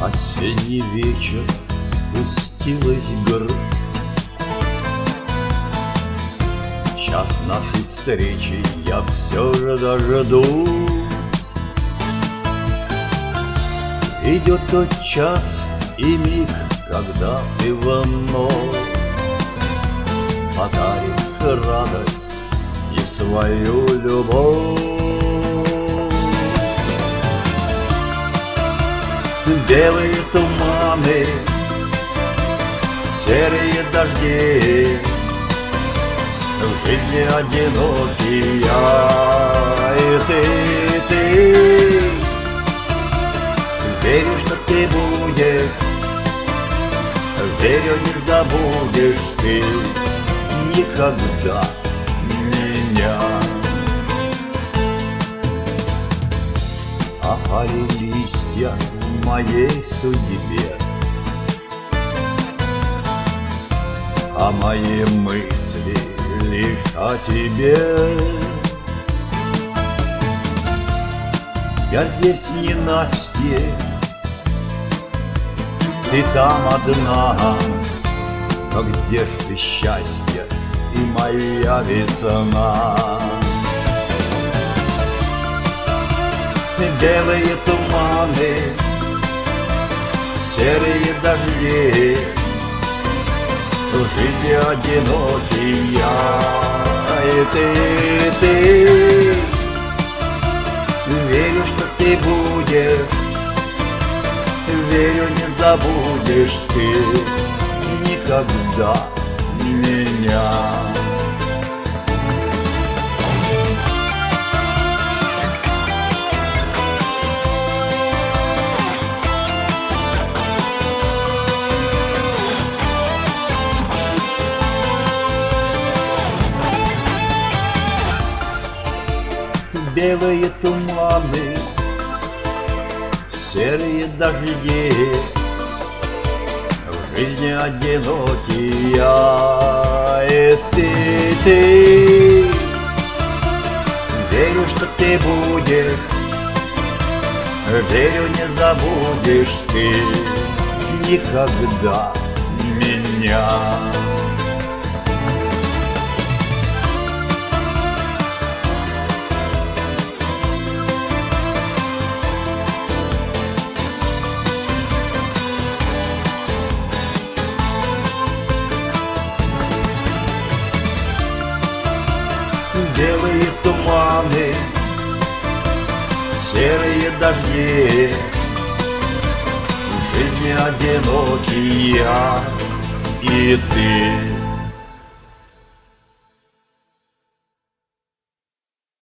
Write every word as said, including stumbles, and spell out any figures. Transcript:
Осенний вечер, спустилась грусть. Час нашей встречи я все же дожду. Идет тот час и миг, когда ты вновь подаришь радость и свою любовь. Белые туманы, серые дожди, в жизни одинокий я и ты, ты. Верю, что ты будешь, верю, не забудешь ты никогда меня. Опали листья в моей судьбе, а мои мысли лишь о тебе. Я здесь не Настя, ты там одна, но где ж ты, счастье и моя весна? Белые туманы, серые дожди, в жизни одинокий я и ты, ты. Верю, что ты будешь, верю, не забудешь ты никогда меня. Белые туманы, серые дожди, в жизни одинокий я и ты, ты. Верю, что ты будешь, верю, не забудешь ты никогда меня. Белые туманы, серые дожди, в жизни одинокий я и ты.